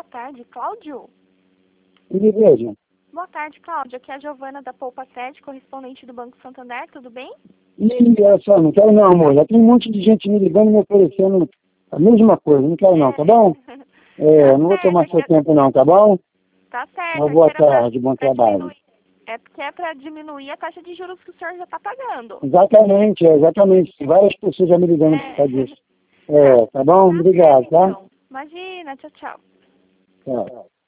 tarde, Cláudio? Me veja. Boa tarde, Cláudio. Aqui é a Giovana da Poupa Crédito, correspondente do Banco Santander, tudo bem? E olha só, não quero não, amor. Já tem um monte de gente me ligando e me oferecendo a mesma coisa. Não quero não, tá bom? Tá Não vou certo, tomar seu tempo não, tá bom? tá certo. Uma Aqui boa era tarde, bom trabalho. diminuir. É porque é para diminuir a taxa de juros que o senhor já está pagando. Exatamente, exatamente. Várias pessoas já me ligando por causa disso. Tá bom? Tá Obrigado, certo, tá? então. Imagina, tchau, tchau. Tchau.